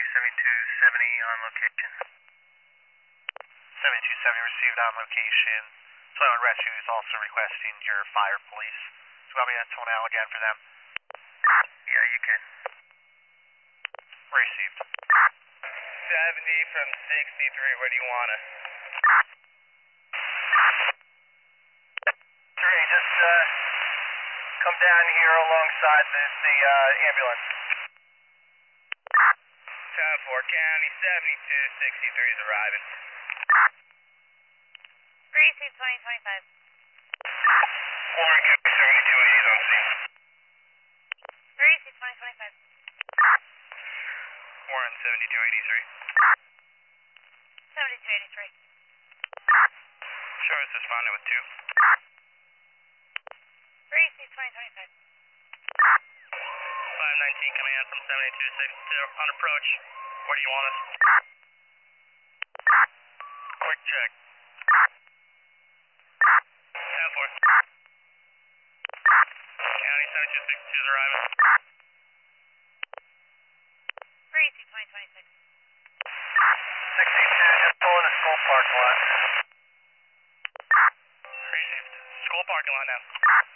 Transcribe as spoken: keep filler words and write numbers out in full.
seventy-two seventy on location. seventy-two seventy received on location. twenty-one Rescue is also requesting your fire police. Do you want me to tone out again for them? Yeah, you can. Received. seventy from sixty-three, where do you want us? Three, just uh, come down here alongside the, the uh, ambulance. ten four, County seventy-two sixty-three is arriving. Receive twenty twenty-five. Warren County seventy-two eighty is on scene. Receive twenty twenty-five. Warren seventy-two eighty-three. seventy-two eighty-three. Show us responding with two. Receive twenty twenty-five. five nineteen command from seventy-two sixty-two on approach. Where do you want us? Quick check. ten four. County seventy-two sixty-two is arriving. Receive twenty twenty-six. sixty-two, just pulling a school parking lot. Received. School parking lot now.